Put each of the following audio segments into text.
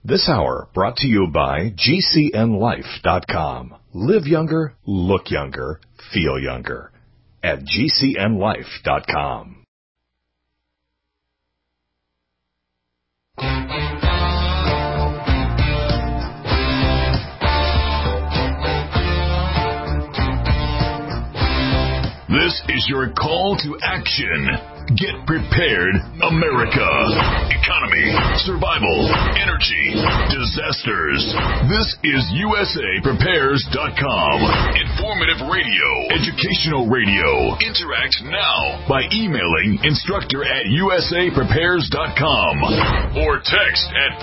This hour brought to you by GCNLife.com. Live younger, look younger, feel younger at GCNLife.com. This is your call to action. Get prepared, America. Economy, survival, energy, disasters. This is USAPrepares.com. Informative radio, educational radio. Interact now by emailing instructor@USAPrepares.com or text at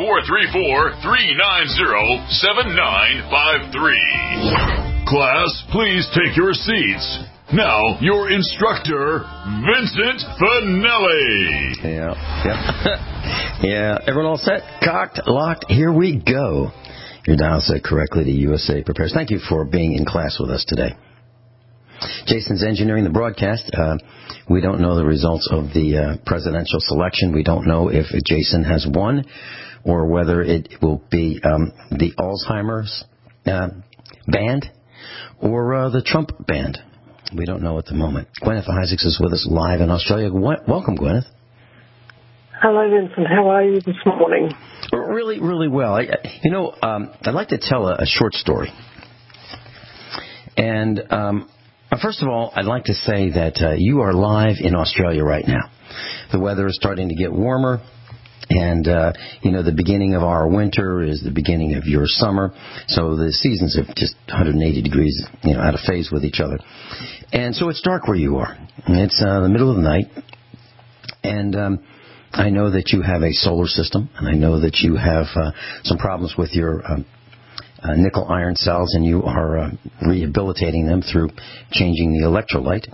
434-390-7953. Class, please take your seats. Now, your instructor, Vincent Finelli. Yeah, everyone all set? Cocked, locked, here we go. Your dial set correctly to USA Prepares. Thank you for being in class with us today. Jason's engineering the broadcast. We don't know the results of the presidential selection. We don't know if Jason has won or whether it will be the Alzheimer's band or the Trump band. We don't know at the moment. Gwyneth Isaacs is with us live in Australia. Welcome, Gwyneth. Hello, Vincent. How are you this morning? Really, really well. I'd like to tell a short story. And first of all, I'd like to say that you are live in Australia right now. The weather is starting to get warmer. And, the beginning of our winter is the beginning of your summer. So the seasons are just 180 degrees, out of phase with each other. And so it's dark where you are. It's the middle of the night. And I know that you have a solar system. And I know that you have some problems with your nickel iron cells. And you are rehabilitating them through changing the electrolyte.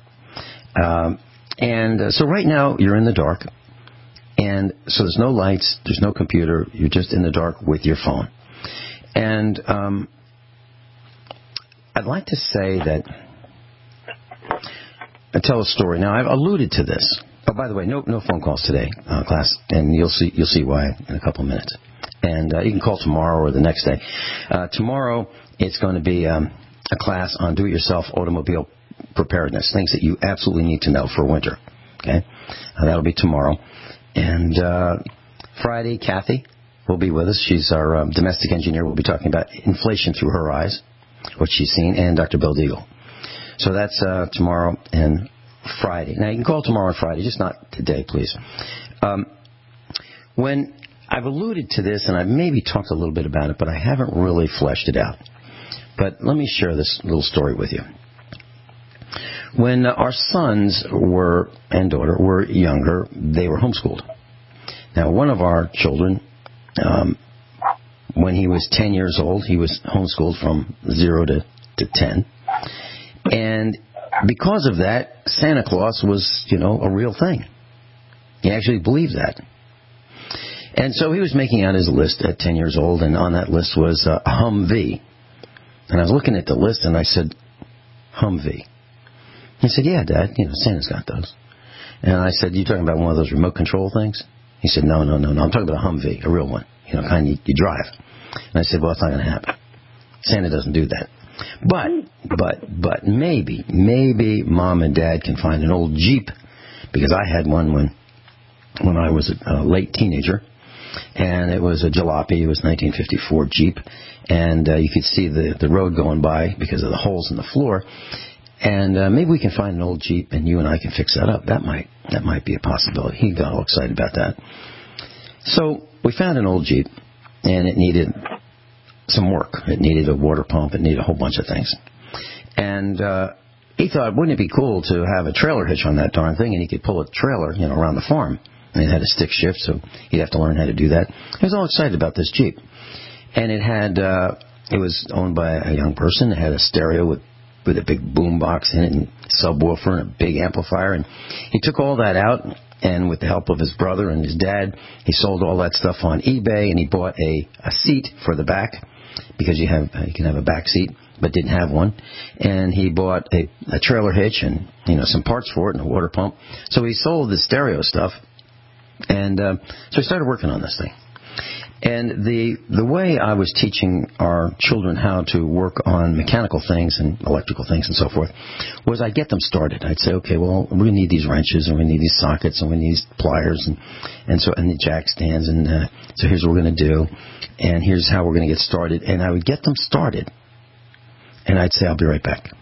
So right now you're in the dark. And so there's no lights, there's no computer, you're just in the dark with your phone. And I'd like to say that, I tell a story. Now, I've alluded to this. Oh, by the way, no phone calls today, class, and you'll see why in a couple of minutes. And you can call tomorrow or the next day. Tomorrow, it's going to be a class on do-it-yourself automobile preparedness, things that you absolutely need to know for winter. Okay, that'll be tomorrow. And Friday, Kathy will be with us. She's our domestic engineer. We'll be talking about inflation through her eyes, what she's seen, and Dr. Bill Deagle. So that's tomorrow and Friday. Now, you can call tomorrow and Friday, just not today, please. When I've alluded to this, and I've maybe talked a little bit about it, but I haven't really fleshed it out. But let me share this little story with you. When our sons and daughter were younger, they were homeschooled. Now, one of our children, when he was 10 years old, he was homeschooled from 0 to 10. And because of that, Santa Claus was, a real thing. He actually believed that. And so he was making out his list at 10 years old, and on that list was a Humvee. And I was looking at the list, and I said, Humvee. He said, yeah, Dad, Santa's got those. And I said, you talking about one of those remote control things? He said, no, I'm talking about a Humvee, a real one, kind you drive. And I said, well, it's not going to happen. Santa doesn't do that. But maybe Mom and Dad can find an old Jeep, because I had one when I was a late teenager, and it was a jalopy. It was a 1954 Jeep, and you could see the road going by because of the holes in the floor. And maybe we can find an old Jeep, and you and I can fix that up. That might be a possibility. He got all excited about that. So we found an old Jeep, and it needed some work. It needed a water pump. It needed a whole bunch of things. And he thought, wouldn't it be cool to have a trailer hitch on that darn thing, and he could pull a trailer, around the farm. And it had a stick shift, so he'd have to learn how to do that. He was all excited about this Jeep. And it was owned by a young person. It had a stereo with a big boom box in it and subwoofer and a big amplifier. And he took all that out, and with the help of his brother and his dad, he sold all that stuff on eBay, and he bought a seat for the back, because you can have a back seat, but didn't have one. And he bought a trailer hitch and, some parts for it and a water pump. So he sold the stereo stuff, and so he started working on this thing. And the way I was teaching our children how to work on mechanical things and electrical things and so forth was I'd get them started. I'd say, okay, well, we're going to need these wrenches, and we need these sockets, and we need these pliers, and the jack stands, and so here's what we're going to do, and here's how we're going to get started. And I would get them started, and I'd say, I'll be right back.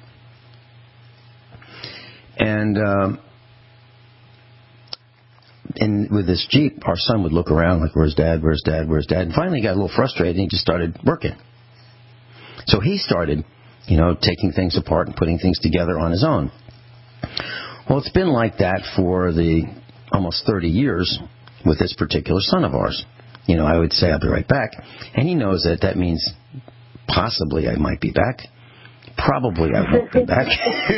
And with this Jeep, our son would look around like, where's Dad, where's Dad, where's Dad? And finally he got a little frustrated, and he just started working. So he started, taking things apart and putting things together on his own. Well, it's been like that for the almost 30 years with this particular son of ours. I would say, I'll be right back. And he knows that means possibly I might be back. Probably I won't be back.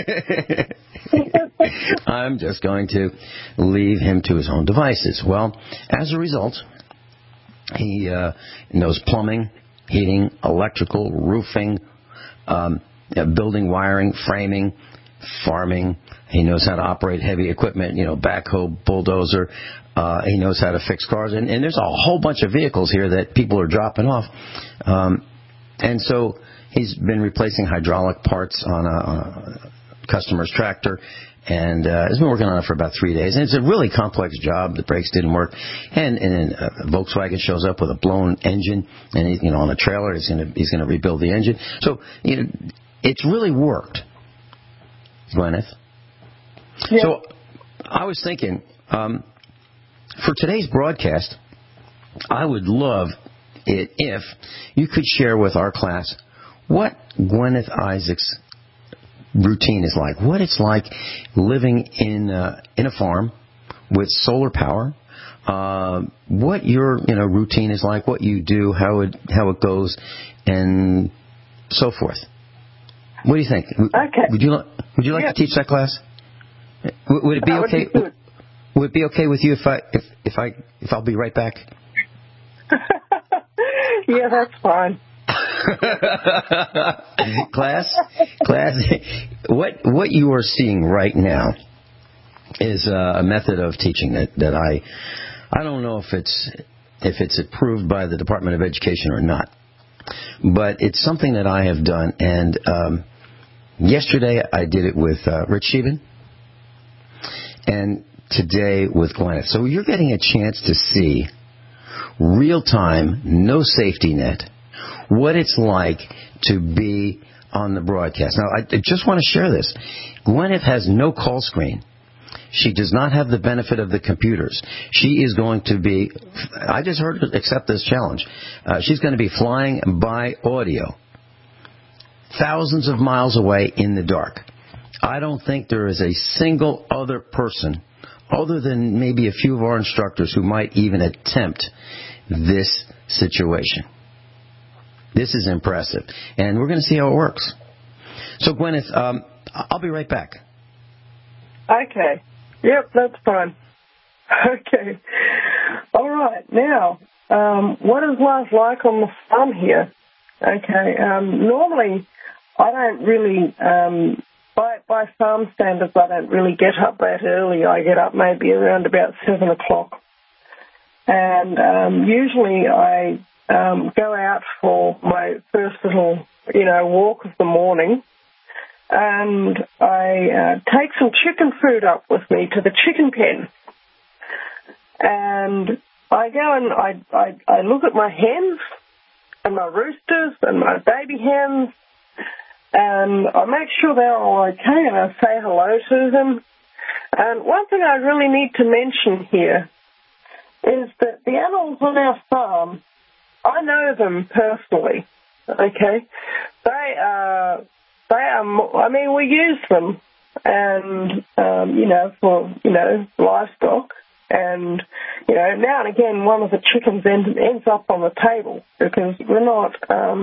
I'm just going to leave him to his own devices. Well, as a result, he knows plumbing, heating, electrical, roofing, building wiring, framing, farming. He knows how to operate heavy equipment, backhoe, bulldozer. He knows how to fix cars. And there's a whole bunch of vehicles here that people are dropping off. And so he's been replacing hydraulic parts on a customer's tractor, and has been working on it for about 3 days. And it's a really complex job. The brakes didn't work, and then Volkswagen shows up with a blown engine, and he's, on a trailer. He's going to rebuild the engine. So it's really worked, Gwyneth. Yeah. So I was thinking, for today's broadcast, I would love it if you could share with our class what Gwyneth Isaacs' routine is like, what it's like living in a farm with solar power, what your routine is like, what you do, how it goes, and so forth. What do you think? Okay. Would you like to teach that class? Would it be okay? Would it be okay with you if I'll be right back? Yeah, that's fine. Class, what you are seeing right now is a method of teaching that I don't know if it's approved by the Department of Education or not, but it's something that I have done. And yesterday I did it with Rich Sheben, and today with Gwyneth. So you're getting a chance to see real time, no safety net, what it's like to be on the broadcast. Now, I just want to share this. Gwyneth has no call screen. She does not have the benefit of the computers. She is going to be, I just heard her accept this challenge. She's going to be flying by audio, thousands of miles away in the dark. I don't think there is a single other person, other than maybe a few of our instructors, who might even attempt this situation. This is impressive. And we're going to see how it works. So, Gwyneth, I'll be right back. Okay. Yep, that's fine. Okay. All right. Now, what is life like on the farm here? Okay. Normally, I don't really, by farm standards, I don't really get up that early. I get up maybe around about 7 o'clock. And usually I go out for my first little, walk of the morning, and I take some chicken food up with me to the chicken pen. And I go and I look at my hens and my roosters and my baby hens, and I make sure they're all okay, and I say hello to them. And one thing I really need to mention here is that the animals on our farm, I know them personally, okay? They are, we use them, and, for, livestock, and, now and again one of the chickens ends up on the table, because we're not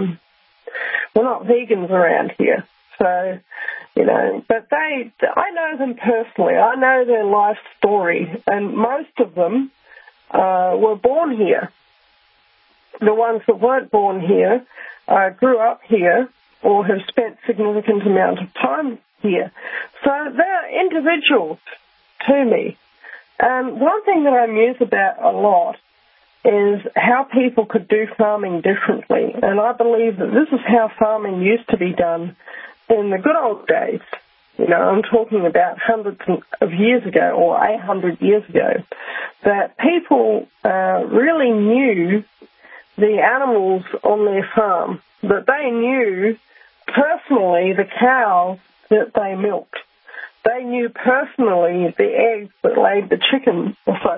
vegans around here, so, but I know them personally. I know their life story, and most of them were born here. The ones that weren't born here grew up here or have spent significant amount of time here. So they're individuals to me. And one thing that I muse about a lot is how people could do farming differently. And I believe that this is how farming used to be done in the good old days. You know, I'm talking about hundreds of years ago or 800 years ago, that people really knew the animals on their farm, that they knew personally the cows that they milked. They knew personally the eggs that laid the chickens,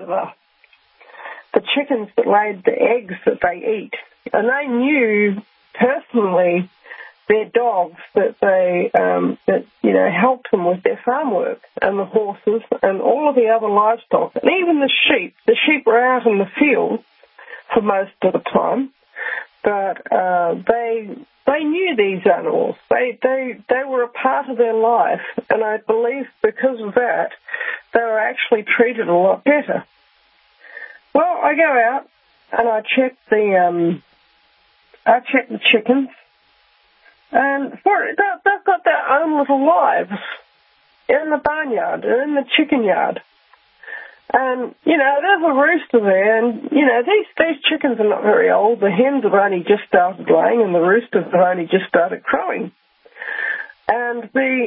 the chickens that laid the eggs that they eat. And they knew personally their dogs that they, helped them with their farm work, and the horses and all of the other livestock, and even the sheep. The sheep were out in the field for most of the time, but they knew these animals. They were a part of their life, and I believe because of that, they were actually treated a lot better. Well, I go out and I check the chickens, and they've got their own little lives in the barnyard, in the chicken yard. And, there's a rooster there, and, these chickens are not very old. The hens have only just started laying, and the roosters have only just started crowing. And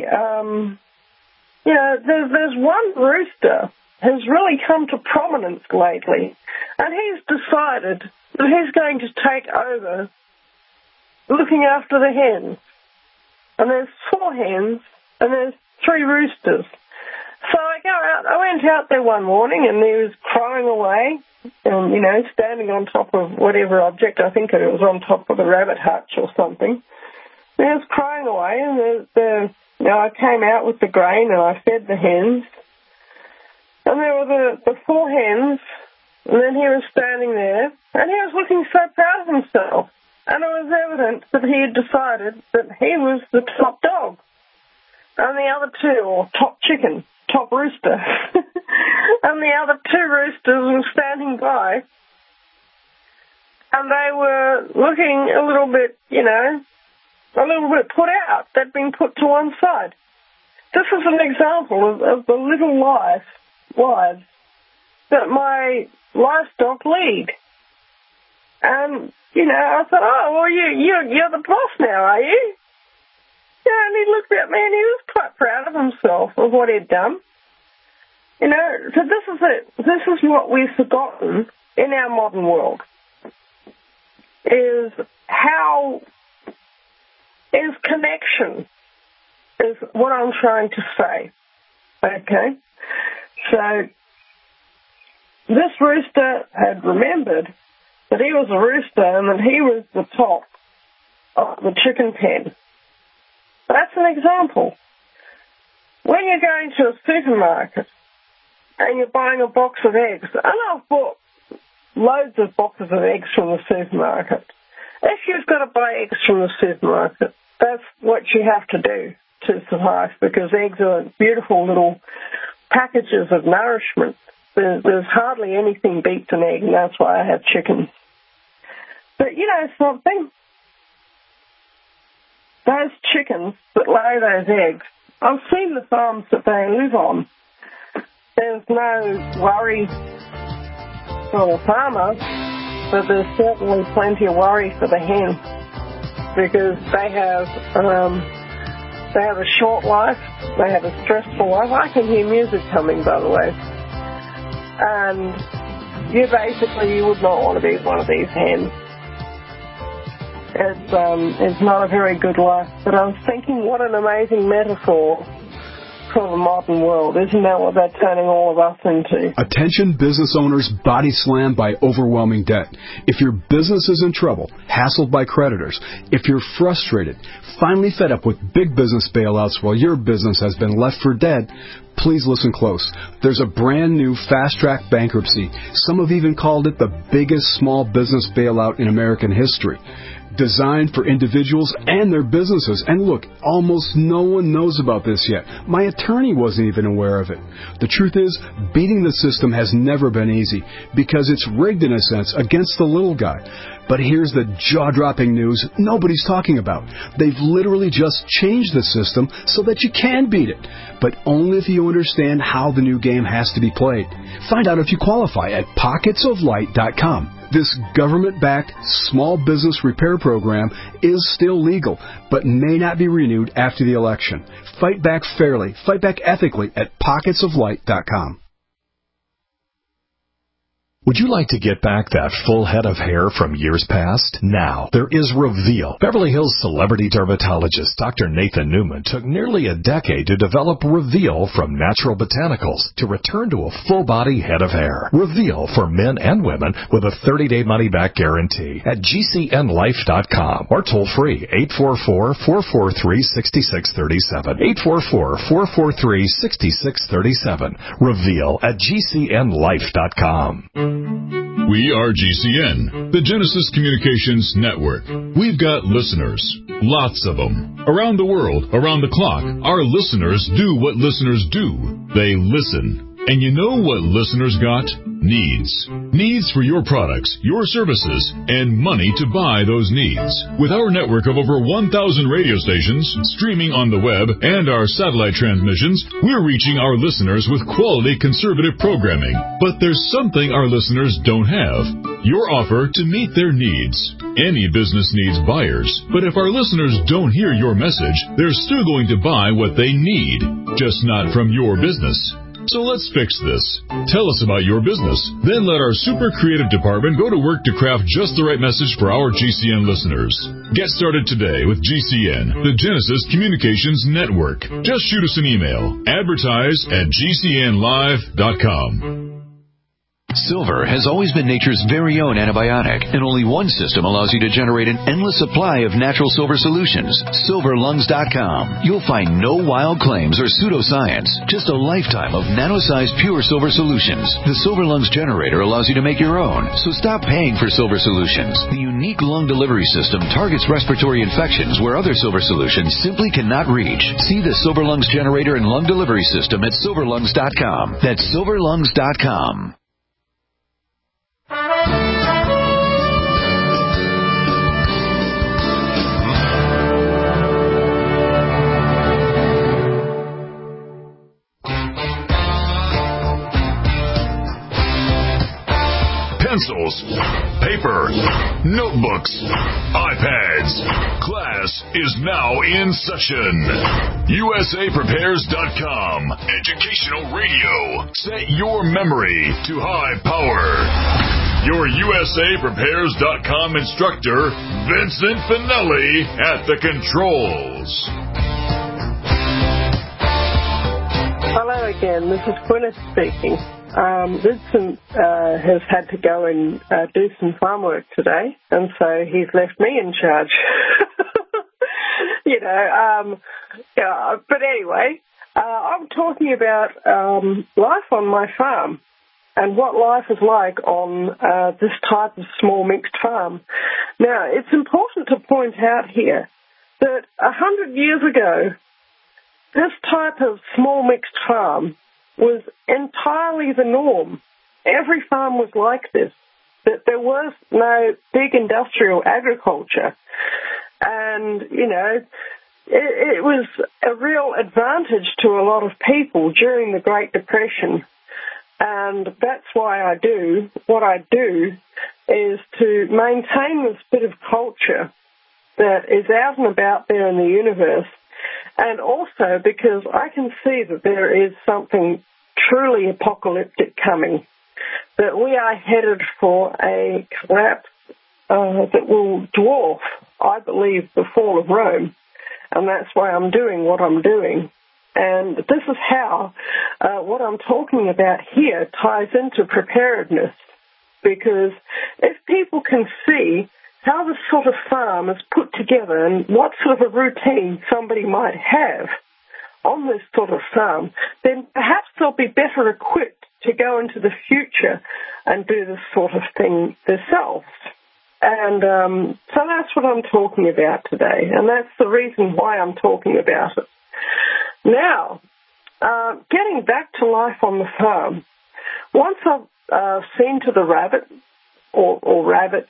there's one rooster who's really come to prominence lately, and he's decided that he's going to take over looking after the hens. And there's 4 hens, and there's 3 roosters. So I went out there one morning, and he was crowing away, and, standing on top of whatever object. I think it was on top of the rabbit hutch or something. He was crowing away, and I came out with the grain, and I fed the hens. And there were the 4 hens, and then he was standing there, and he was looking so proud of himself. And it was evident that he had decided that he was the top dog. And the other 2, or top chicken, top rooster, and the other 2 roosters were standing by, and they were looking a little bit put out. They'd been put to one side. This is an example of the little lives that my livestock lead. And, I thought, oh, well, you're the boss now, are you? Yeah, and he looked at me and he was quite proud of himself, of what he'd done. So this is it. This is what we've forgotten in our modern world, is connection is what I'm trying to say. Okay? So this rooster had remembered that he was a rooster and that he was the top of the chicken pen. That's an example. When you're going to a supermarket and you're buying a box of eggs, and I've bought loads of boxes of eggs from the supermarket. If you've got to buy eggs from the supermarket, that's what you have to do to survive, because eggs are beautiful little packages of nourishment. There's hardly anything beats an egg, and that's why I have chickens. But something? Those chickens that lay those eggs, I've seen the farms that they live on. There's no worry for the farmer, but there's certainly plenty of worry for the hen, because they have a short life, they have a stressful life. I can hear music coming, by the way. And you would not want to be one of these hens. It's not a very good life. But I was thinking, what an amazing metaphor for the modern world. Isn't that what they're turning all of us into? Attention business owners body slammed by overwhelming debt. If your business is in trouble, hassled by creditors, if you're frustrated, finally fed up with big business bailouts while your business has been left for dead, please listen close. There's a brand new fast-track bankruptcy. Some have even called it the biggest small business bailout in American history. Designed for individuals and their businesses. And look, almost no one knows about this yet. My attorney wasn't even aware of it. The truth is, beating the system has never been easy, because it's rigged in a sense against the little guy. But here's the jaw-dropping news nobody's talking about. They've literally just changed the system so that you can beat it, but only if you understand how the new game has to be played. Find out if you qualify at pocketsoflight.com. This government-backed small business repair program is still legal, but may not be renewed after the election. Fight back fairly, fight back ethically at pocketsoflight.com. Would you like to get back that full head of hair from years past? Now, there is Reveal. Beverly Hills celebrity dermatologist Dr. Nathan Newman took nearly a decade to develop Reveal from natural botanicals to return to a full-body head of hair. Reveal for men and women with a 30-day money-back guarantee at GCNlife.com or toll free 844-443-6637. 844-443-6637. Reveal at GCNlife.com. We are GCN, the Genesis Communications Network. We've got listeners, lots of them. Around the world, around the clock, our listeners do what listeners do. They listen. And you know what listeners got? Needs. Needs for your products, your services, and money to buy those needs. With our network of over 1,000 radio stations, streaming on the web, and our satellite transmissions, we're reaching our listeners with quality conservative programming. But there's something our listeners don't have. Your offer to meet their needs. Any business needs buyers, but if our listeners don't hear your message, they're still going to buy what they need, just not from your business. So let's fix this. Tell us about your business. Then let our super creative department go to work to craft just the right message for our GCN listeners. Get started today with GCN, the Genesis Communications Network. Just shoot us an email. Advertise@GCNlive.com. Silver has always been nature's very own antibiotic, and only one system allows you to generate an endless supply of natural silver solutions. SilverLungs.com. You'll find no wild claims or pseudoscience, just a lifetime of nano-sized pure silver solutions. The Silver Lungs generator allows you to make your own, so stop paying for silver solutions. The unique lung delivery system targets respiratory infections where other silver solutions simply cannot reach. See the Silver Lungs generator and lung delivery system at SilverLungs.com. That's SilverLungs.com. Pencils, paper, notebooks, iPads. Class is now in session. USAPrepares.com. Educational radio. Set your memory to high power. Your USAPrepares.com instructor, Vincent Finelli, at the controls. Hello again. This is Gwyneth speaking. Vincent has had to go and do some farm work today, and so he's left me in charge. But anyway, I'm talking about life on my farm and what life is like on this type of small mixed farm. Now, it's important to point out here that 100 years ago, this type of small mixed farm was entirely the norm. Every farm was like this, that there was no big industrial agriculture. And, it was a real advantage to a lot of people during the Great Depression. And that's why I do. What I do is to maintain this bit of culture that is out and about there in the universe. And also because I can see that there is something truly apocalyptic coming, that we are headed for a collapse that will dwarf, I believe, the fall of Rome. And that's why I'm doing what I'm doing. And this is how what I'm talking about here ties into preparedness. Because if people can see how this sort of farm is put together and what sort of a routine somebody might have on this sort of farm, then perhaps they'll be better equipped to go into the future and do this sort of thing themselves. And so that's what I'm talking about today, and that's the reason why I'm talking about it. Now, getting back to life on the farm, once I've seen to the rabbit or rabbits,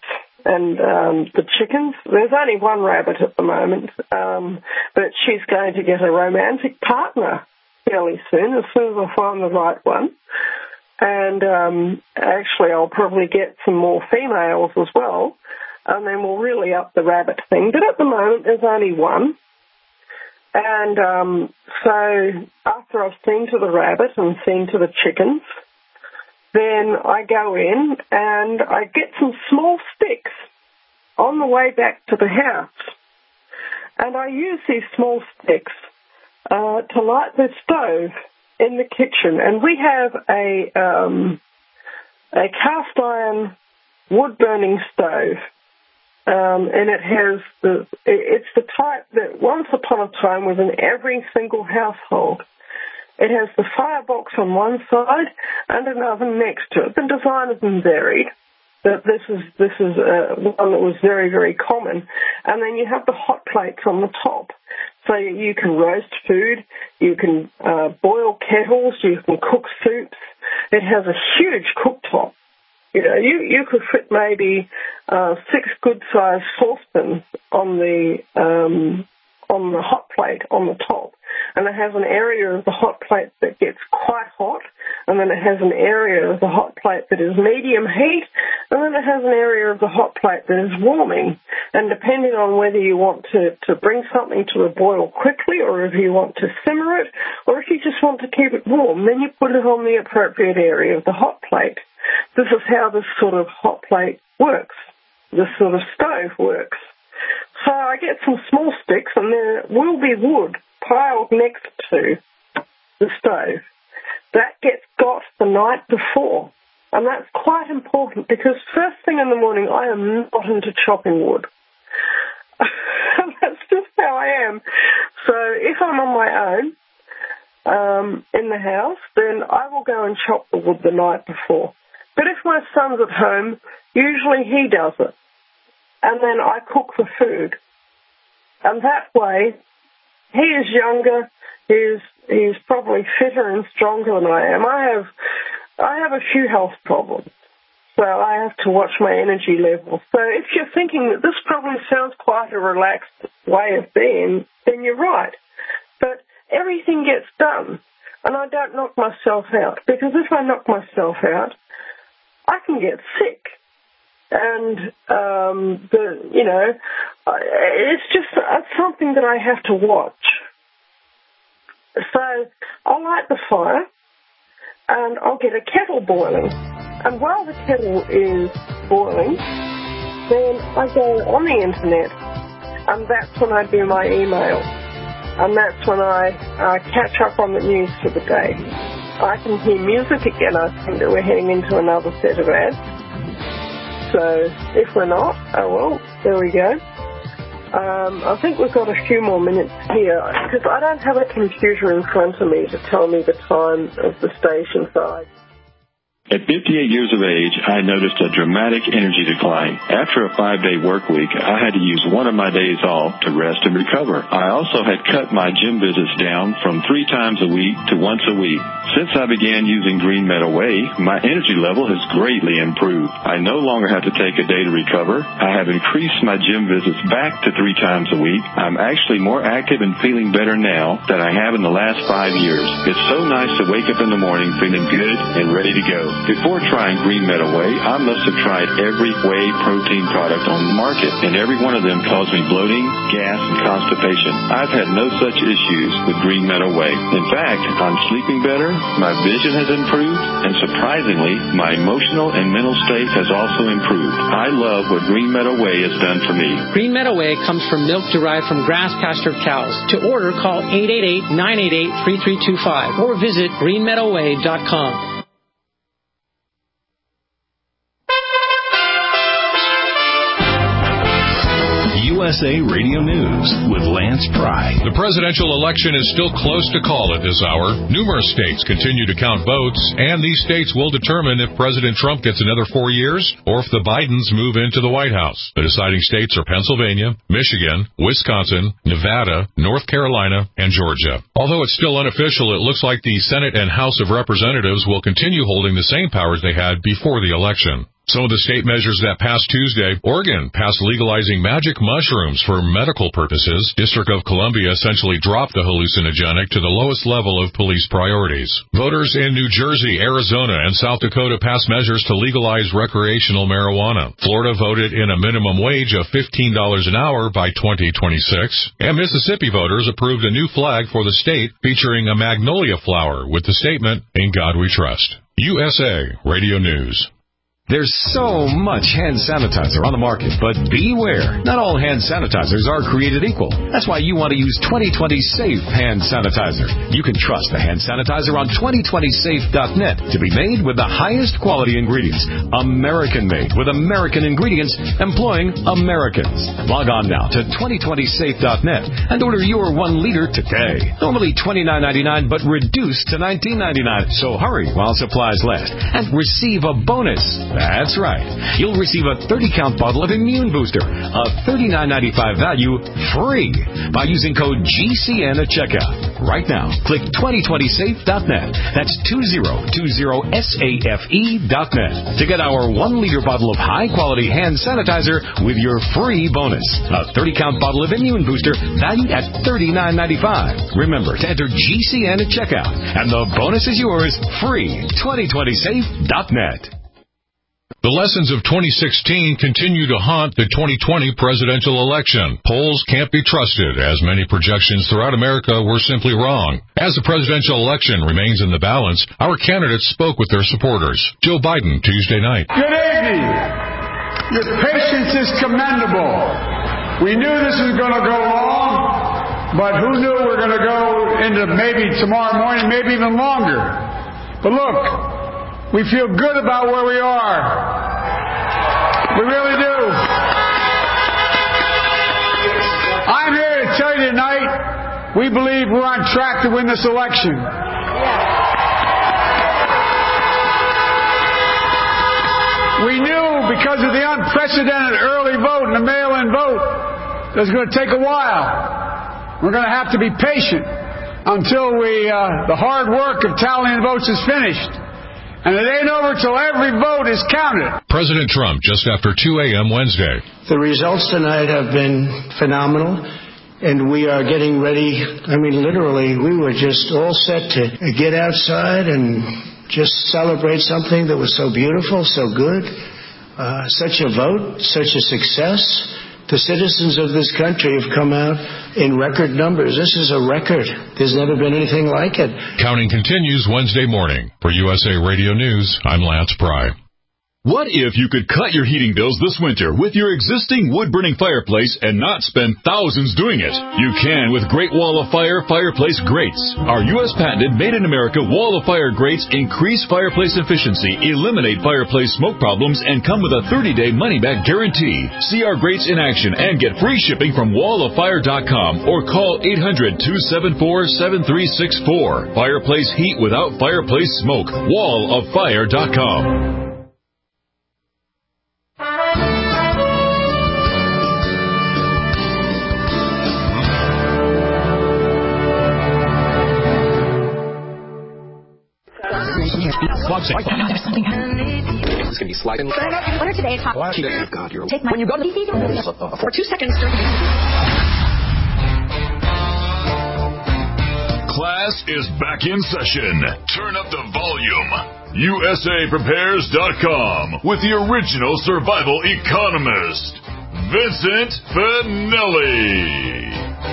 and the chickens. There's only one rabbit at the moment, but she's going to get a romantic partner fairly soon as I find the right one. And actually I'll probably get some more females as well, and then we'll really up the rabbit thing. But at the moment there's only one. And so after I've seen to the rabbit and seen to the chickens, then I go in and I get some small sticks on the way back to the house. And I use these small sticks to light the stove in the kitchen. And we have a cast iron wood burning stove. And it's the type that once upon a time was in every single household. It has the firebox on one side and an oven next to it. The design has been varied, but this is one that was very, very common. And then you have the hot plates on the top. So you can roast food, you can boil kettles, you can cook soups. It has a huge cooktop. You know, you could fit maybe 6 good-sized saucepans on the hot plate on the top. And it has an area of the hot plate that gets quite hot, and then it has an area of the hot plate that is medium heat, and then it has an area of the hot plate that is warming. And depending on whether you want to bring something to a boil quickly, or if you want to simmer it, or if you just want to keep it warm, then you put it on the appropriate area of the hot plate. This is how this sort of hot plate works. This sort of stove works. So I get some small sticks, and there will be wood piled next to the stove. That gets got the night before. And that's quite important because first thing in the morning, I am not into chopping wood. That's just how I am. So if I'm on my own in the house, then I will go and chop the wood the night before. But if my son's at home, usually he does it. And then I cook the food. And that way, he is younger, he's probably fitter and stronger than I am. I have a few health problems, so I have to watch my energy level. So if you're thinking that this probably sounds quite a relaxed way of being, then you're right. But everything gets done, and I don't knock myself out, because if I knock myself out, I can get sick. And, it's something that I have to watch. So I'll light the fire and I'll get a kettle boiling. And while the kettle is boiling, then I go on the internet, and that's when I do my email. And that's when I catch up on the news for the day. I can hear music again. I think that we're heading into another set of ads. So if we're not, oh well, there we go. I think we've got a few more minutes here, because I don't have a computer in front of me to tell me the time of the station side. At 58 years of age, I noticed a dramatic energy decline. After a 5-day work week, I had to use one of my days off to rest and recover. I also had cut my gym visits down from 3 times a week to once a week. Since I began using Green Meadow Whey, my energy level has greatly improved. I no longer have to take a day to recover. I have increased my gym visits back to 3 times a week. I'm actually more active and feeling better now than I have in the last 5 years. It's so nice to wake up in the morning feeling good and ready to go. Before trying Green Meadow Whey, I must have tried every whey protein product on the market, and every one of them caused me bloating, gas, and constipation. I've had no such issues with Green Meadow Whey. In fact, I'm sleeping better, my vision has improved, and surprisingly, my emotional and mental state has also improved. I love what Green Meadow Whey has done for me. Green Meadow Whey comes from milk derived from grass-pastured cows. To order, call 888-988-3325 or visit greenmeadowwhey.com. USA Radio News with Lance Pry. The presidential election is still close to call at this hour. Numerous states continue to count votes, and these states will determine if President Trump gets another 4 years or if the Bidens move into the White House. The deciding states are Pennsylvania, Michigan, Wisconsin, Nevada, North Carolina, and Georgia. Although it's still unofficial, it looks like the Senate and House of Representatives will continue holding the same powers they had before the election. Some of the state measures that passed Tuesday: Oregon passed legalizing magic mushrooms for medical purposes. District of Columbia essentially dropped the hallucinogenic to the lowest level of police priorities. Voters in New Jersey, Arizona, and South Dakota passed measures to legalize recreational marijuana. Florida voted in a minimum wage of $15 an hour by 2026. And Mississippi voters approved a new flag for the state featuring a magnolia flower with the statement, "In God We Trust." USA Radio News. There's so much hand sanitizer on the market, but beware. Not all hand sanitizers are created equal. That's why you want to use 2020 Safe Hand Sanitizer. You can trust the hand sanitizer on 2020safe.net to be made with the highest quality ingredients. American-made with American ingredients, employing Americans. Log on now to 2020safe.net and order your 1 liter today. Normally $29.99, but reduced to $19.99. So hurry while supplies last and receive a bonus. That's right. You'll receive a 30-count bottle of Immune Booster, a $39.95 value, free by using code GCN at checkout. Right now, click 2020safe.net. That's 2020safe.net to get our 1-liter bottle of high-quality hand sanitizer with your free bonus. A 30-count bottle of Immune Booster valued at $39.95. Remember to enter GCN at checkout, and the bonus is yours free. 2020safe.net. The lessons of 2016 continue to haunt the 2020 presidential election. Polls can't be trusted, as many projections throughout America were simply wrong. As the presidential election remains in the balance, our candidates spoke with their supporters. Joe Biden, Tuesday night. Good evening. Your patience is commendable. We knew this was going to go long, but who knew we're going to go into maybe tomorrow morning, maybe even longer. But look, we feel good about where we are. We really do. I'm here to tell you tonight, we believe we're on track to win this election. We knew because of the unprecedented early vote and the mail-in vote that it's going to take a while. We're going to have to be patient until the hard work of tallying votes is finished. And it ain't over till every vote is counted. President Trump, just after 2 a.m. Wednesday. The results tonight have been phenomenal, and we are getting ready. I mean, literally, we were just all set to get outside and just celebrate something that was so beautiful, so good. Such a vote, such a success. The citizens of this country have come out in record numbers. This is a record. There's never been anything like it. Counting continues Wednesday morning. For USA Radio News, I'm Lance Pry. What if you could cut your heating bills this winter with your existing wood-burning fireplace and not spend thousands doing it? You can with Great Wall of Fire fireplace grates. Our U.S. patented made-in-America Wall of Fire grates increase fireplace efficiency, eliminate fireplace smoke problems, and come with a 30-day money-back guarantee. See our grates in action and get free shipping from walloffire.com or call 800-274-7364. Fireplace heat without fireplace smoke. walloffire.com. There's something happening. It's going to be sliding. What are today's top? Oh, God, you're... Take my... When you go to the... For 2 seconds during the... Class is back in session. Turn up the volume. USAPrepares.com with the original survival economist, Vincent Finelli.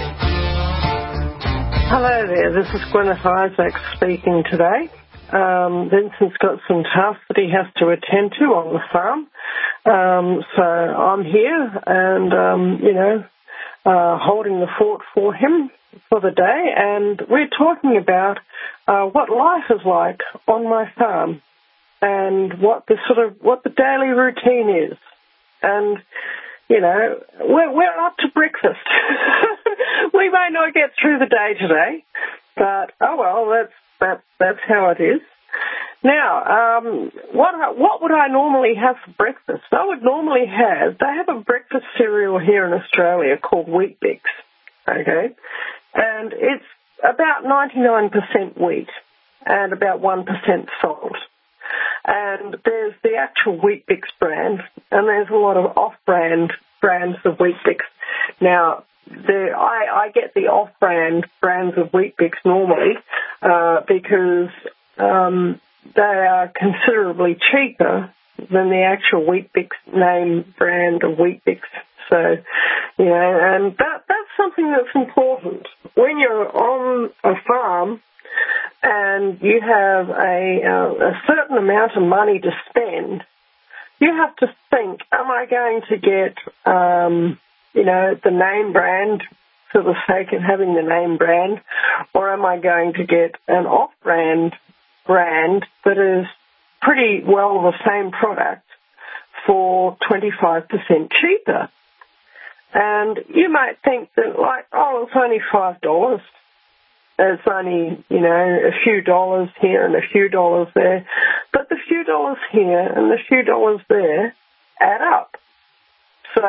Hello there, this is Gwyneth Isaacs speaking today. Vincent's got some tasks that he has to attend to on the farm. So I'm here and, holding the fort for him for the day. And we're talking about what life is like on my farm and what the daily routine is. And, we're up to breakfast. We may not get through the day today, but, oh well, that's how it is. Now, what would I normally have for breakfast? They have a breakfast cereal here in Australia called Wheat Bix, okay? And it's about 99% wheat and about 1% salt. And there's the actual Weet-Bix brand, and there's a lot of off-brand brands of Weet-Bix. Now, I get the off-brand brands of Weet-Bix normally because they are considerably cheaper than the actual Weet-Bix name brand of Weet-Bix. So, you know, and that's something that's important. When you're on a farm and you have a certain amount of money to spend, you have to think, am I going to get, you know, the name brand for the sake of having the name brand, or am I going to get an off-brand brand that is pretty well the same product for 25% cheaper? And you might think that, like, oh, it's only $5. It's only, you know, a few dollars here and a few dollars there. But the few dollars here and the few dollars there add up. So,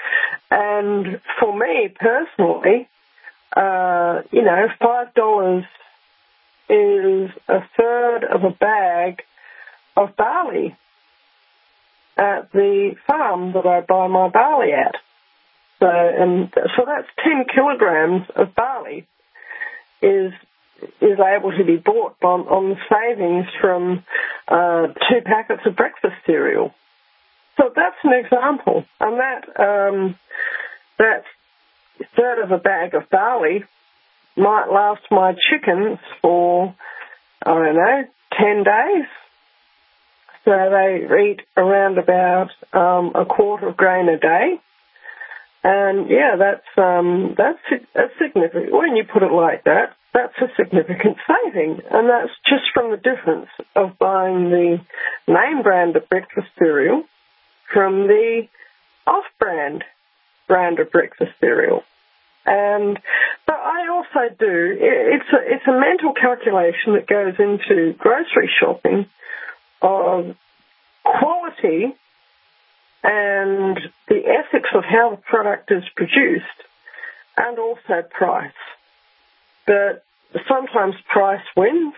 and for me personally, you know, $5 is a third of a bag of barley at the farm that I buy my barley at. So that's 10 kilograms of barley is able to be bought on the savings from 2 packets of breakfast cereal. So that's an example, and that third of a bag of barley might last my chickens for, I don't know, 10 days. So they eat around about a quart of grain a day. And yeah, that's a significant. When you put it like that, that's a significant saving, and that's just from the difference of buying the name brand of breakfast cereal from the off-brand brand of breakfast cereal. But I also do. It's a mental calculation that goes into grocery shopping of quality and the ethics of how the product is produced, and also price. But sometimes price wins.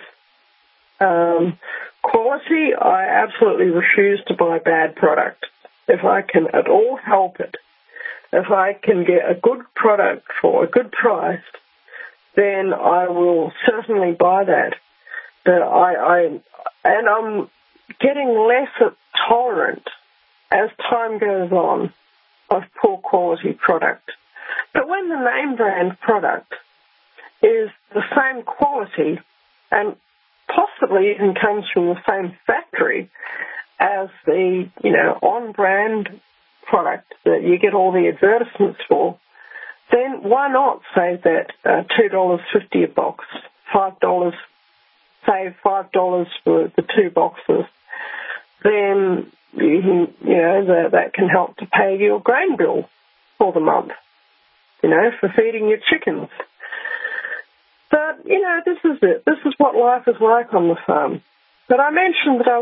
Quality, I absolutely refuse to buy bad product. If I can at all help it, if I can get a good product for a good price, then I will certainly buy that. But I'm getting less tolerant as time goes on of poor quality product. But when the name brand product is the same quality and possibly even comes from the same factory as the, you know, on-brand product that you get all the advertisements for, then why not save that $2.50 a box, $5, save $5 for the 2 boxes? Then that can help to pay your grain bill for the month, you know, for feeding your chickens. But, you know, this is it. This is what life is like on the farm. But I mentioned that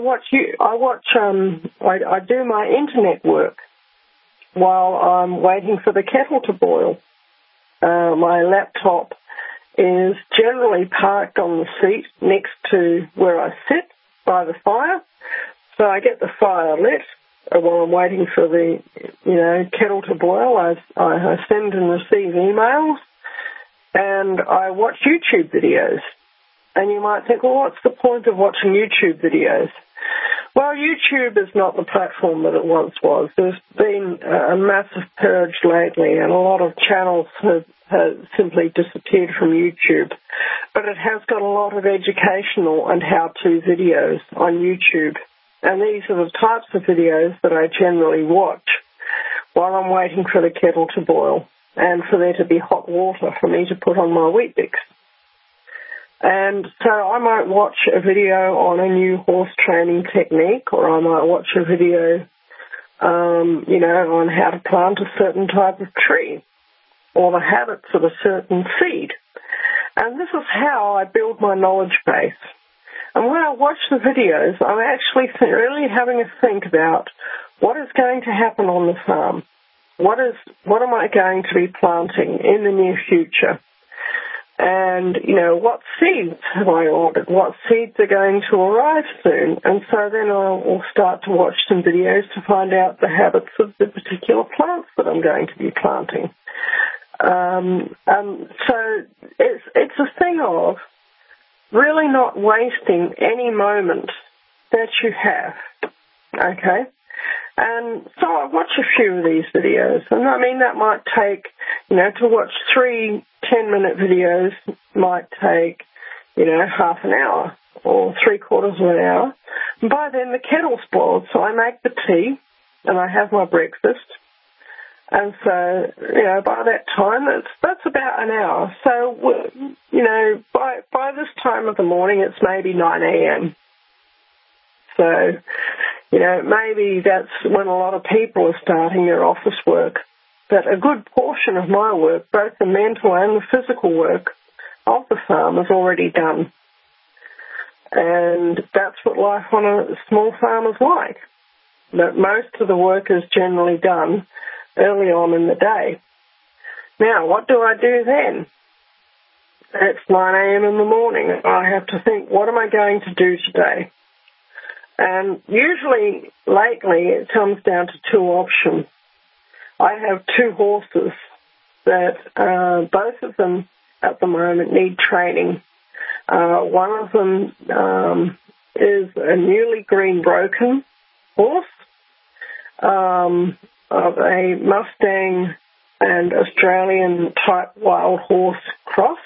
I do my internet work while I'm waiting for the kettle to boil. My laptop is generally parked on the seat next to where I sit by the fire. So I get the fire lit while I'm waiting for the, you know, kettle to boil. I send and receive emails, and I watch YouTube videos. And you might think, well, what's the point of watching YouTube videos? Well, YouTube is not the platform that it once was. There's been a massive purge lately, and a lot of channels have simply disappeared from YouTube. But it has got a lot of educational and how-to videos on YouTube. And these are the types of videos that I generally watch while I'm waiting for the kettle to boil and for there to be hot water for me to put on my Weet-Bix. And so I might watch a video on a new horse training technique, or I might watch a video, on how to plant a certain type of tree or the habits of a certain seed. And this is how I build my knowledge base. And when I watch the videos, I'm actually really having a think about what is going to happen on the farm. What am I going to be planting in the near future? And, what seeds have I ordered? What seeds are going to arrive soon? And so then I'll start to watch some videos to find out the habits of the particular plants that I'm going to be planting. So it's a thing of really not wasting any moment that you have, okay? And so I watch a few of these videos, and I mean that might take, to watch 3 10-minute videos might take, half an hour or 3/4 of an hour. And by then the kettle's boiled, so I make the tea and I have my breakfast. And so, by that time, that's about an hour. So, by this time of the morning, it's maybe 9 a.m. So, maybe that's when a lot of people are starting their office work. But a good portion of my work, both the mental and the physical work of the farm, is already done. And that's what life on a small farm is like. That most of the work is generally done early on in the day. Now, what do I do then? It's 9 a.m. in the morning. I have to think, what am I going to do today? And usually, lately, it comes down to 2 options. I have 2 horses that both of them at the moment need training. One of them is a newly green broken horse of a Mustang and Australian type wild horse cross,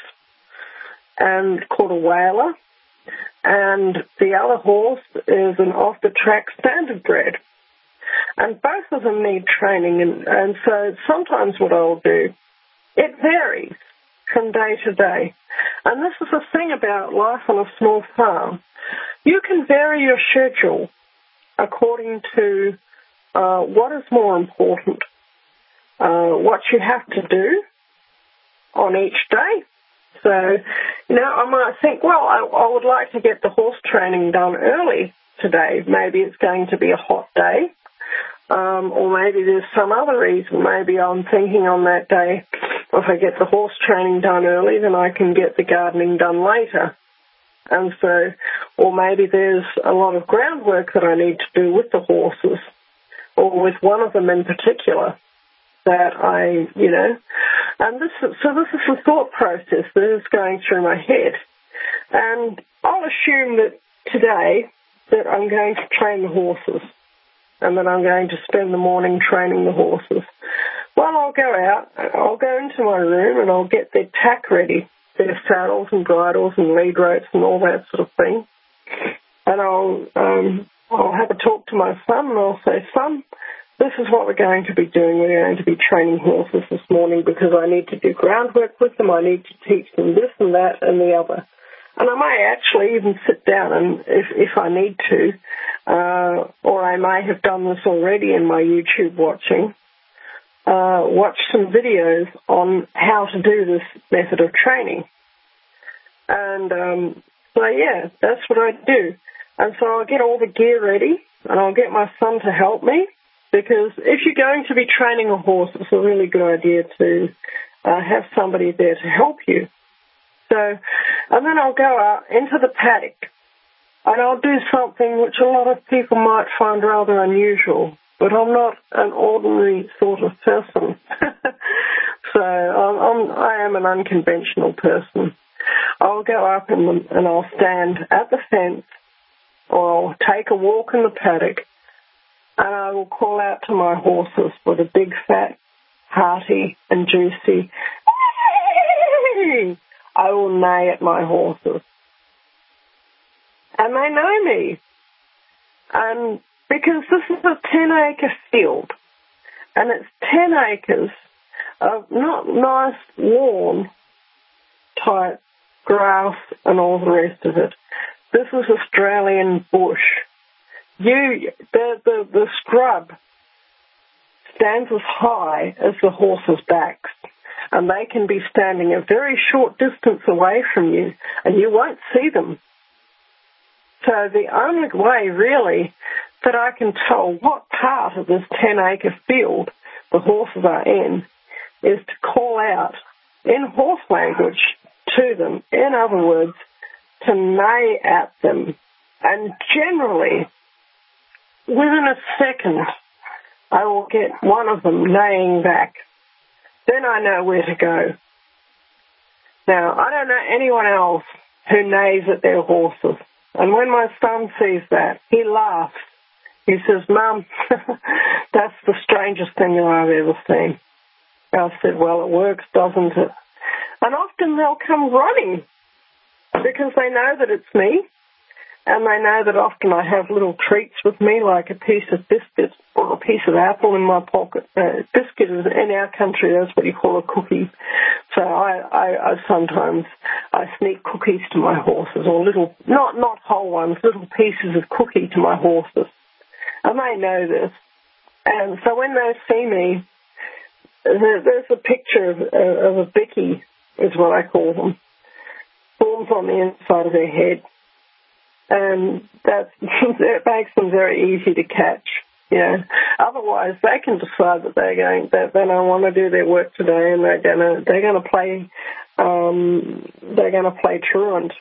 and called a Whaler. And the other horse is an off-the-track standard bred. And both of them need training, and so sometimes what I'll do, it varies from day to day. And this is the thing about life on a small farm. You can vary your schedule according to what is more important, what you have to do on each day. So, I might think, well, I would like to get the horse training done early today. Maybe it's going to be a hot day. Or maybe there's some other reason. Maybe I'm thinking on that day, if I get the horse training done early, then I can get the gardening done later. And so, or maybe there's a lot of groundwork that I need to do with the horses, or with one of them in particular, that and this is the thought process that is going through my head. And I'll assume that today that I'm going to train the horses, and that I'm going to spend the morning training the horses. Well, I'll go out, I'll go into my room, and I'll get their tack ready, their saddles and bridles and lead ropes and all that sort of thing. And I'll have a talk to my son, and I'll say, son, this is what we're going to be doing. We're going to be training horses this morning because I need to do groundwork with them. I need to teach them this and that and the other. And I may actually even sit down and, if I need to, or I may have done this already in my YouTube watching, watch some videos on how to do this method of training. And so, yeah, that's what I do. And so I'll get all the gear ready, and I'll get my son to help me, because if you're going to be training a horse, it's a really good idea to have somebody there to help you. So, and then I'll go out into the paddock, and I'll do something which a lot of people might find rather unusual, but I'm not an ordinary sort of person. So I am an unconventional person. I'll go up and I'll stand at the fence, or I'll take a walk in the paddock, and I will call out to my horses with a big, fat, hearty and juicy, I will neigh at my horses. And they know me. And because this is a 10-acre field, and it's 10 acres of not nice lawn type grass and all the rest of it. This is Australian bush. The scrub stands as high as the horses' backs, and they can be standing a very short distance away from you, and you won't see them. So the only way, really, that I can tell what part of this 10-acre field the horses are in is to call out in horse language to them. In other words, to neigh at them. And generally, within a second, I will get one of them neighing back. Then I know where to go. Now, I don't know anyone else who neighs at their horses. And when my son sees that, he laughs. He says, "Mum, that's the strangest thing I've ever seen." I said, "Well, it works, doesn't it?" And often they'll come running because they know that it's me. And they know that often I have little treats with me, like a piece of biscuit or a piece of apple in my pocket. Biscuit is, in our country, that's what you call a cookie. So I sometimes sneak cookies to my horses, or little, not whole ones, little pieces of cookie to my horses. And they know this. And so when they see me, there's a picture of a bicky, is what I call them, forms on the inside of their head. And it makes them very easy to catch. You know, otherwise they can decide that they don't want to do their work today, and they're gonna play truant.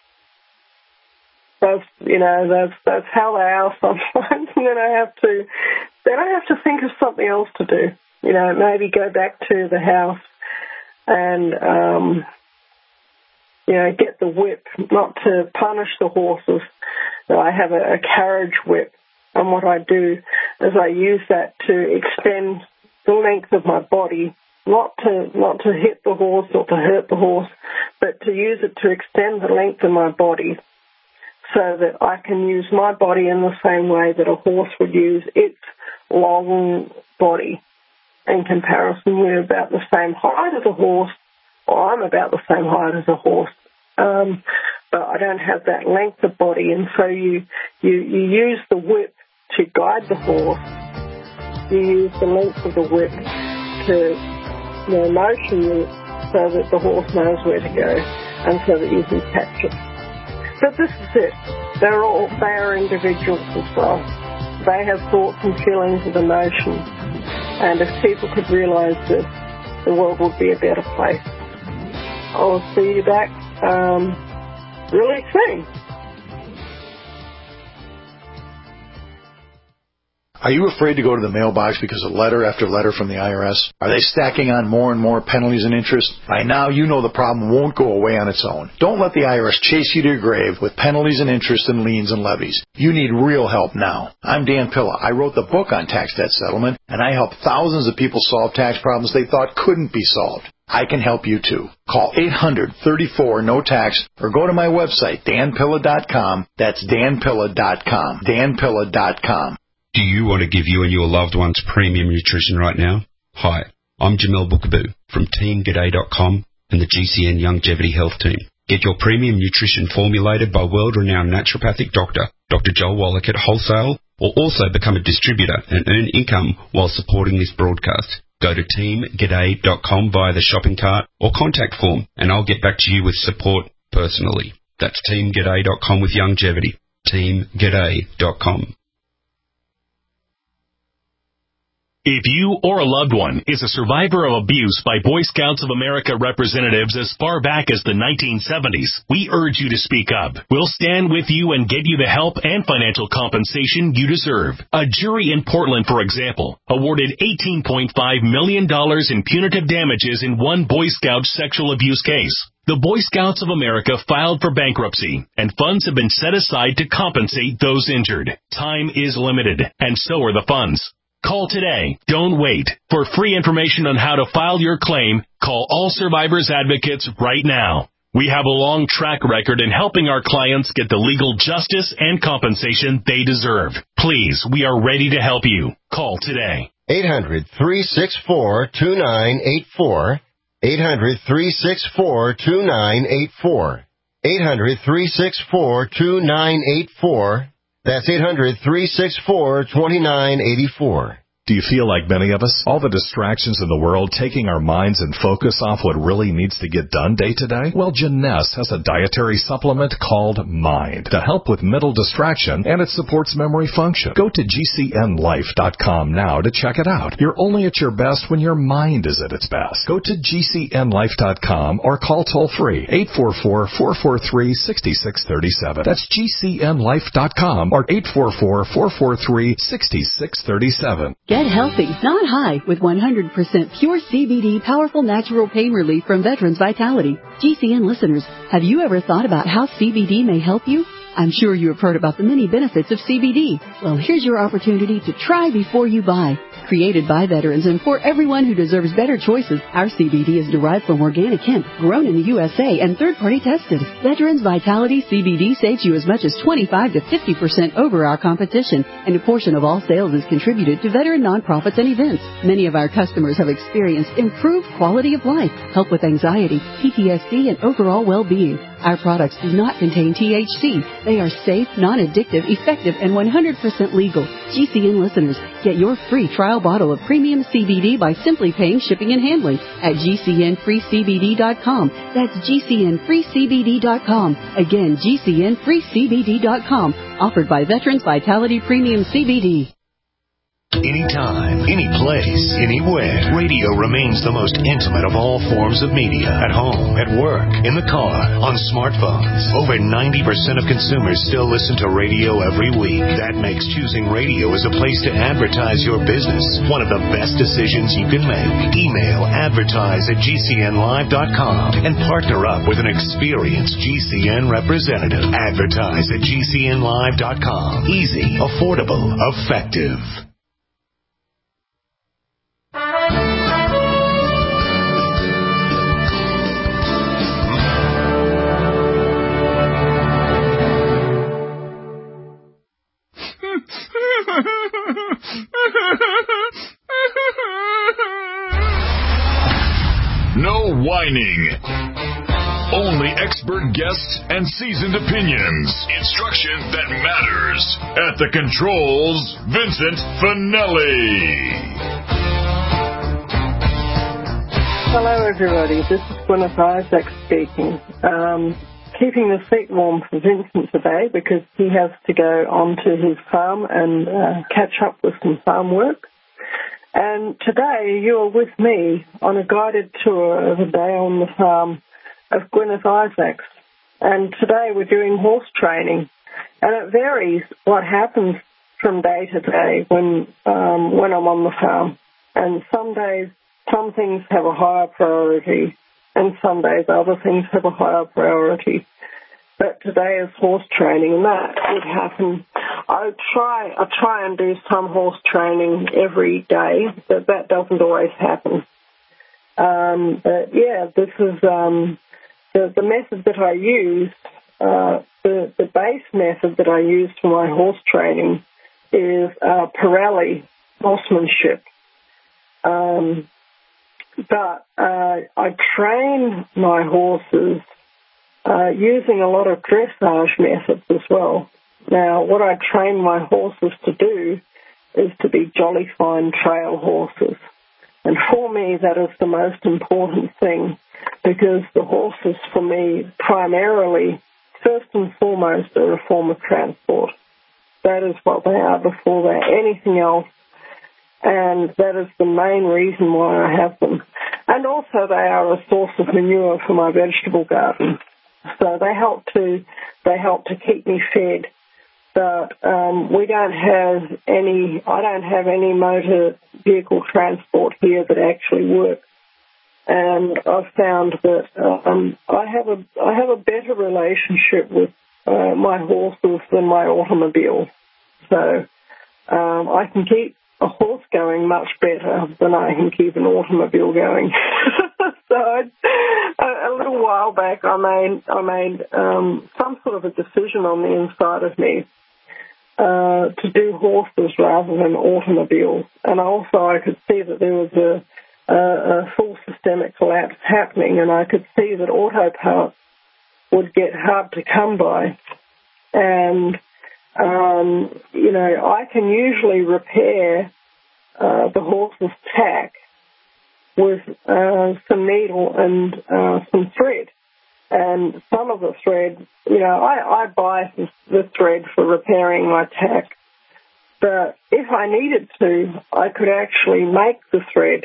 That's how they are sometimes. And then I have to think of something else to do. You know, maybe go back to the house and get the whip, not to punish the horses. I have a carriage whip, and what I do is I use that to extend the length of my body, not to hit the horse or to hurt the horse, but to use it to extend the length of my body so that I can use my body in the same way that a horse would use its long body. In comparison, we're about the same height as a horse, or I'm about the same height as a horse. But I don't have that length of body, and so you use the whip to guide the horse. You use the length of the whip to motion it so that the horse knows where to go and so that you can catch it. But this is it. They are individuals as well. They have thoughts and feelings and emotions, and if people could realise this, the world would be a better place. I'll see you back really soon. Are you afraid to go to the mailbox because of letter after letter from the IRS? Are they stacking on more and more penalties and interest? By now, you know the problem won't go away on its own. Don't let the IRS chase you to your grave with penalties and interest and liens and levies. You need real help now. I'm Dan Pilla. I wrote the book on tax debt settlement, and I help thousands of people solve tax problems they thought couldn't be solved. I can help you too. Call 800-34-NO-TAX or go to my website, danpilla.com. That's danpilla.com. danpilla.com. Do you want to give you and your loved ones premium nutrition right now? Hi, I'm Jamel Bookaboo from TeamGaday.com and the GCN Longevity Health Team. Get your premium nutrition formulated by world-renowned naturopathic doctor, Dr. Joel Wallach at Wholesale, or also become a distributor and earn income while supporting this broadcast. Go to TeamGaday.com via the shopping cart or contact form, and I'll get back to you with support personally. That's TeamGaday.com with longevity. TeamGaday.com. If you or a loved one is a survivor of abuse by Boy Scouts of America representatives as far back as the 1970s, we urge you to speak up. We'll stand with you and get you the help and financial compensation you deserve. A jury in Portland, for example, awarded $18.5 million in punitive damages in one Boy Scout sexual abuse case. The Boy Scouts of America filed for bankruptcy, and funds have been set aside to compensate those injured. Time is limited, and so are the funds. Call today. Don't wait. For free information on how to file your claim, call All Survivors Advocates right now. We have a long track record in helping our clients get the legal justice and compensation they deserve. Please, we are ready to help you. Call today. 800-364-2984. 800-364-2984. 800-364-2984. That's 800-364-2984. Do you feel like many of us? All the distractions in the world taking our minds and focus off what really needs to get done day to day? Well, Jeunesse has a dietary supplement called Mind to help with mental distraction, and it supports memory function. Go to GCNlife.com now to check it out. You're only at your best when your mind is at its best. Go to GCNlife.com or call toll-free 844-443-6637. That's GCNlife.com or 844-443-6637. Get healthy, not high, with 100% pure CBD powerful natural pain relief from Veterans Vitality. GCN listeners, have you ever thought about how CBD may help you? I'm sure you have heard about the many benefits of CBD. Well, here's your opportunity to try before you buy. Created by veterans and for everyone who deserves better choices, our CBD is derived from organic hemp, grown in the USA, and third-party tested. Veterans Vitality CBD saves you as much as 25 to 50% over our competition, and a portion of all sales is contributed to veteran nonprofits and events. Many of our customers have experienced improved quality of life, help with anxiety, PTSD, and overall well-being. Our products do not contain THC. They are safe, non-addictive, effective, and 100% legal. GCN listeners, get your free trial bottle of premium CBD by simply paying shipping and handling at GCNFreeCBD.com. That's GCNFreeCBD.com. Again, GCNFreeCBD.com. Offered by Veterans Vitality Premium CBD. Anytime, any place, anywhere, radio remains the most intimate of all forms of media. At home, at work, in the car, on smartphones. Over 90% of consumers still listen to radio every week. That makes choosing radio as a place to advertise your business one of the best decisions you can make. Email advertise@GCNlive.com and partner up with an experienced GCN representative. Advertise@GCNlive.com. Easy, affordable, effective. No whining. Only expert guests and seasoned opinions. Instruction that matters. At the controls, Vincent Finelli. Hello, everybody. This is Gwyneth Isaac speaking. Keeping the seat warm for Vincent today because he has to go onto his farm and catch up with some farm work. And today you are with me on a guided tour of a day on the farm of Gwyneth Isaacs. And today we're doing horse training. And it varies what happens from day to day when I'm on the farm. And some days, some things have a higher priority, and some days other things have a higher priority. But today is horse training, and that would happen. I try and do some horse training every day, but that doesn't always happen. But yeah, this is the method that I use. The base method that I use for my horse training is Pirelli horsemanship. But I train my horses using a lot of dressage methods as well. Now, what I train my horses to do is to be jolly fine trail horses. And for me, that is the most important thing because the horses, for me, primarily, first and foremost, are a form of transport. That is what they are before they're anything else. And that is the main reason why I have them. And also they are a source of manure for my vegetable garden. So they help to keep me fed. But I don't have any motor vehicle transport here that actually works. And I've found that I have a better relationship with my horses than my automobile. So I can keep a horse going much better than I can keep an automobile going. So a little while back, I made some sort of a decision on the inside of me to do horses rather than automobiles. And also I could see that there was a full systemic collapse happening, and I could see that auto parts would get hard to come by. And I can usually repair the horse's tack with some needle and some thread. And some of the thread, I buy the thread for repairing my tack. But if I needed to, I could actually make the thread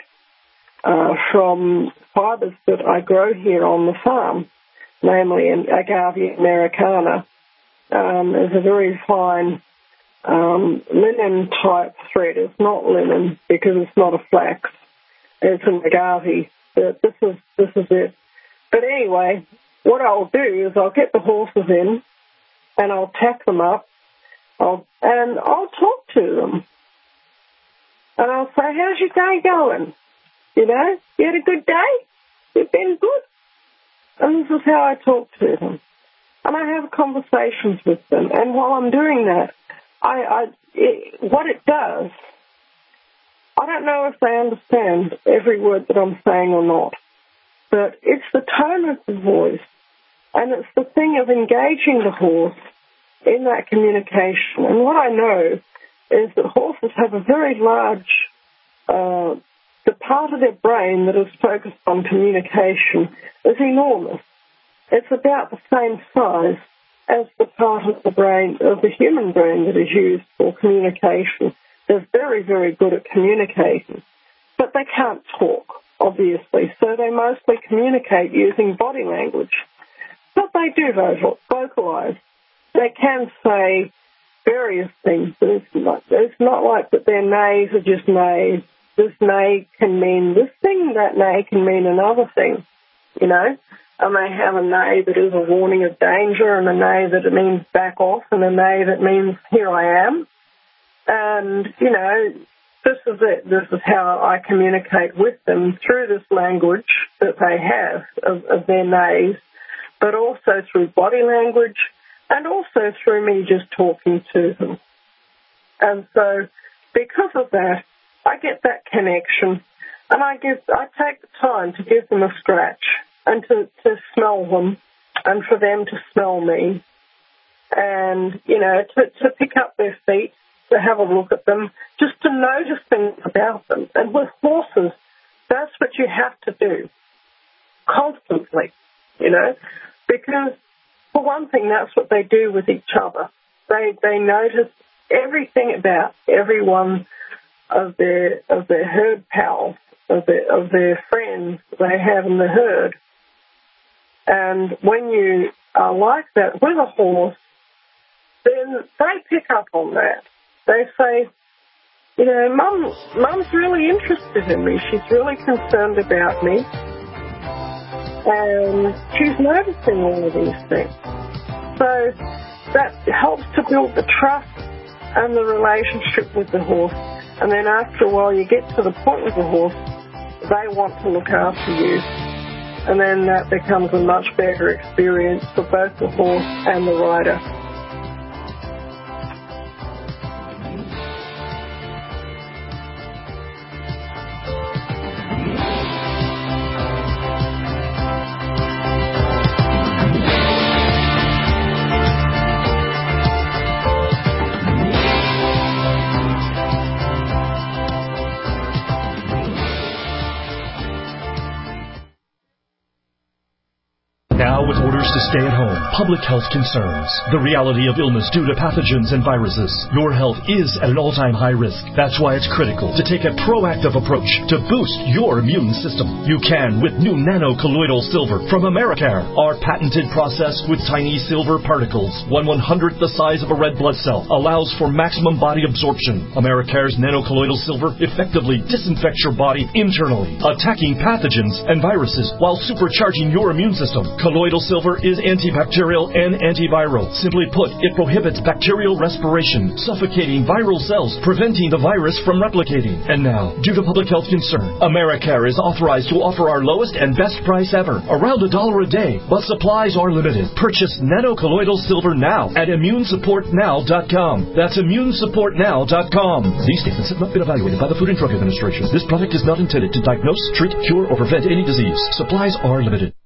from fibres that I grow here on the farm, namely an Agave americana. It's a very fine linen-type thread. It's not linen because it's not a flax. It's an agave. This is it. But anyway, what I'll do is I'll get the horses in and I'll tack them up and I'll talk to them. And I'll say, how's your day going? You had a good day? You've been good? And this is how I talk to them. And I have conversations with them. And while I'm doing that, what it does, I don't know if they understand every word that I'm saying or not, but it's the tone of the voice, and it's the thing of engaging the horse in that communication. And what I know is that horses have a very large, the part of their brain that is focused on communication is enormous. It's about the same size as the part of the brain, of the human brain, that is used for communication. They're very, very good at communicating, but they can't talk, obviously, so they mostly communicate using body language. But they do vocalize. They can say various things. It's not like that their nays are just nays. This neigh can mean this thing, that neigh can mean another thing, And they have a neigh that is a warning of danger, and a neigh that means back off, and a neigh that means here I am. And, this is it. This is how I communicate with them through this language that they have of their neighs, but also through body language and also through me just talking to them. And so because of that, I get that connection, and I take the time to give them a scratch and to smell them and for them to smell me and, to pick up their feet, to have a look at them, just to notice things about them. And with horses, that's what you have to do constantly, because for one thing, that's what they do with each other. They notice everything about every one of their herd pals, of their friends they have in the herd. And when you are like that with a horse, then they pick up on that. They say, Mum's really interested in me. She's really concerned about me. And she's noticing all of these things. So that helps to build the trust and the relationship with the horse. And then after a while, you get to the point with the horse, they want to look after you. And then that becomes a much better experience for both the horse and the rider. Now, with orders to stay at home, public health concerns, the reality of illness due to pathogens and viruses, your health is at an all-time high risk. That's why it's critical to take a proactive approach to boost your immune system. You can with new nano-colloidal silver from Americare. Our patented process with tiny silver particles, 1/100th the size of a red blood cell, allows for maximum body absorption. Americare's nano-colloidal silver effectively disinfects your body internally, attacking pathogens and viruses while supercharging your immune system. Colloidal silver is antibacterial and antiviral. Simply put, it prohibits bacterial respiration, suffocating viral cells, preventing the virus from replicating. And now, due to public health concern, Americare is authorized to offer our lowest and best price ever, around $1 a day, but supplies are limited. Purchase nano-colloidal silver now at immunesupportnow.com. That's immunesupportnow.com. These statements have not been evaluated by the Food and Drug Administration. This product is not intended to diagnose, treat, cure, or prevent any disease. Supplies are limited.